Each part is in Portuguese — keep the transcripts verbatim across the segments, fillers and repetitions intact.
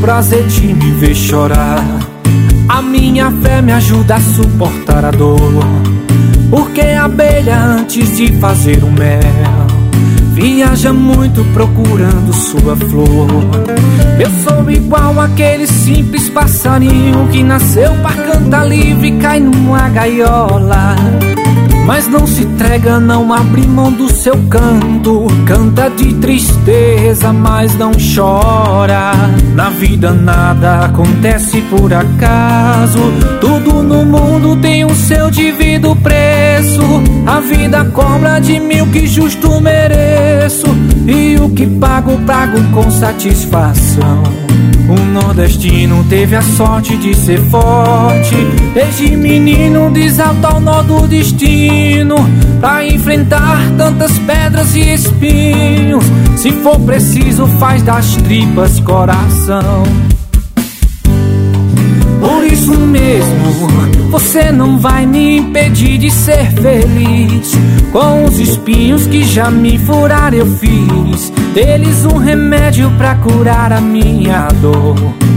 prazer de me ver chorar. A minha fé me ajuda a suportar a dor, porque a abelha, antes de fazer o mel, viaja muito procurando sua flor. Eu sou igual àquele simples passarinho que nasceu pra cantar livre e cai numa gaiola, mas não se entrega, não abre mão do seu canto. Canta de tristeza, mas não chora. Na vida nada acontece por acaso, tudo no mundo tem o seu devido preço. A vida cobra de mim o que justo mereço, e o que pago, pago com satisfação. O nordestino teve a sorte de ser forte, desde menino desalta o nó do destino, pra enfrentar tantas pedras e espinhos. Se for preciso faz das tripas coração. Por isso mesmo, você não vai me impedir de ser feliz. Com os espinhos que já me furaram eu fiz deles um remédio pra curar a minha dor.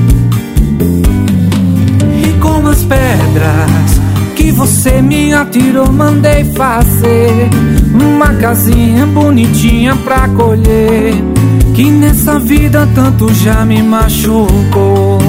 E com as pedras que você me atirou mandei fazer uma casinha bonitinha pra colher, que nessa vida tanto já me machucou.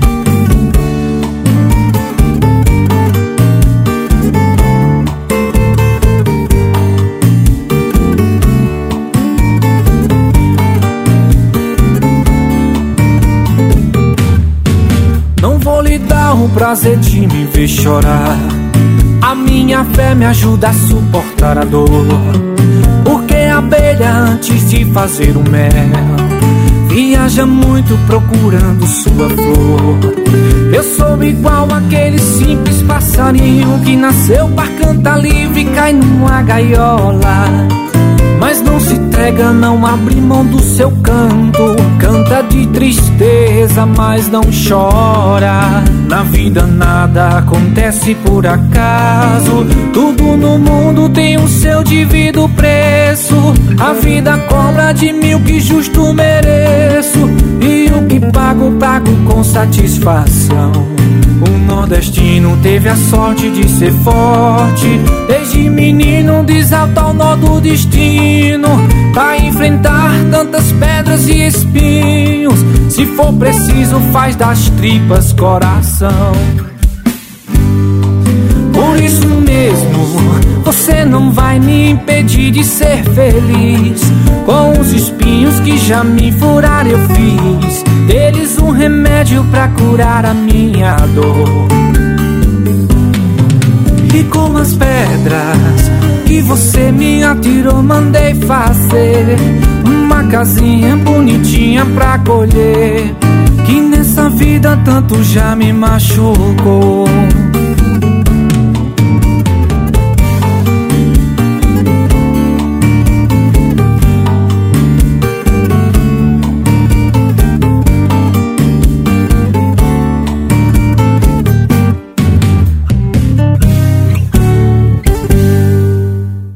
O prazer de me ver chorar. A minha fé me ajuda a suportar a dor, porque a abelha, antes de fazer o mel, viaja muito procurando sua flor. Eu sou igual àquele simples passarinho que nasceu pra cantar livre e cai numa gaiola, mas não se entrega, não abre mão do seu canto. Canta de tristeza, mas não chora. Na vida nada acontece por acaso, tudo no mundo tem o seu devido preço. A vida cobra de mim o que justo mereço, e o que pago, pago com satisfação. O nordestino teve a sorte de ser forte, desde menino desalta o nó do destino, pra enfrentar tantas pedras e espinhos. Se for preciso faz das tripas coração. Por isso mesmo, você não vai me impedir de ser feliz. Com os espinhos que já me furaram eu fiz deles um remédio pra curar a minha dor. E com as pedras que você me atirou mandei fazer uma casinha bonitinha pra colher, que nessa vida tanto já me machucou.